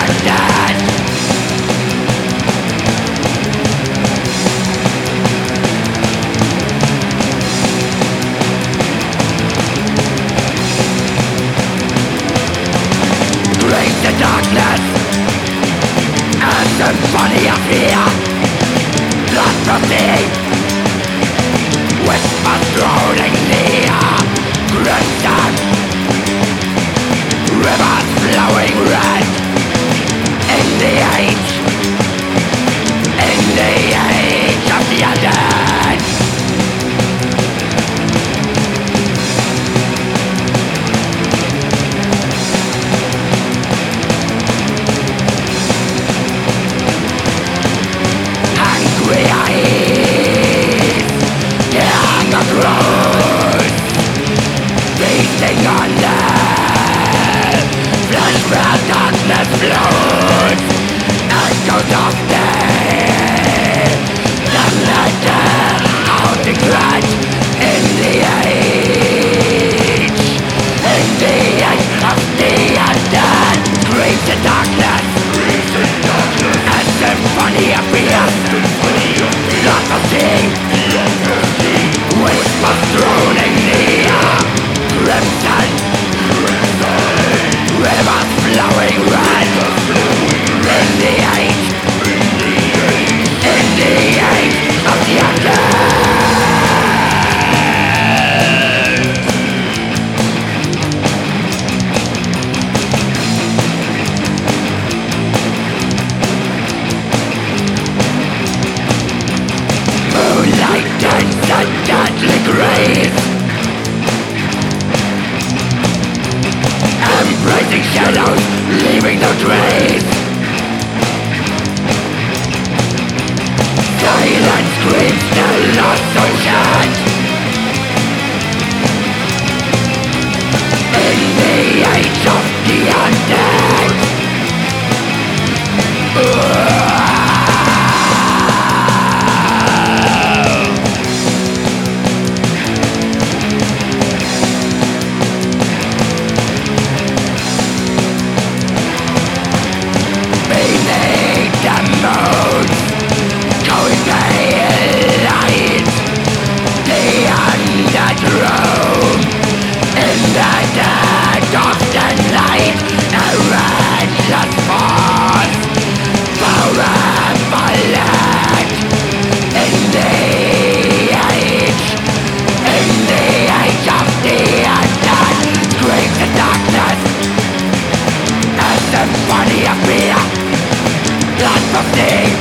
Symphony of fear, blood from me, whispers droning near, crimson, rivers flowing red, in the age of the undead. Feasting on them, flesh where darkness flows, echoes of death, the letter of regret in the age of the undead. Creeps in darkness, a symphony of fear, blood of sea, whispers droning near, crimson, rivers flowing red, in the age of the undead. Moonlight turns a deadly grave, embracing shadows, leaving no trace. Silence screams the lost ocean, in the age of the undead. Symphony of fear, blood from me,